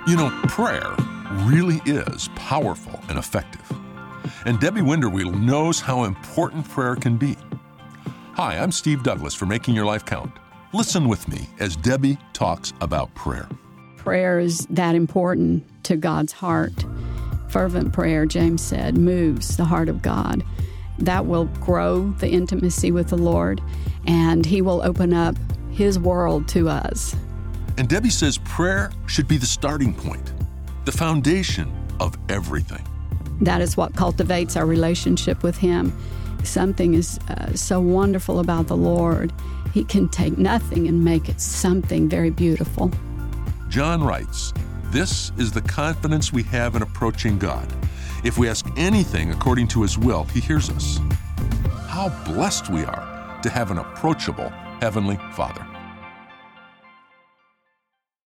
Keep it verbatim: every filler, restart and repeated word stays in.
You know, prayer really is powerful and effective. And Debbie Winterwheel knows how important prayer can be. Hi, I'm Steve Douglas for Making Your Life Count. Listen with me as Debbie talks about prayer. Prayer is that important to God's heart. Fervent prayer, James said, moves the heart of God. That will grow the intimacy with the Lord, and He will open up His world to us. And Debbie says prayer should be the starting point, the foundation of everything. That is what cultivates our relationship with Him. Something is uh, so wonderful about the Lord. He can take nothing and make it something very beautiful. John writes, "This is the confidence we have in approaching God. If we ask anything according to His will, He hears us." How blessed we are to have an approachable Heavenly Father.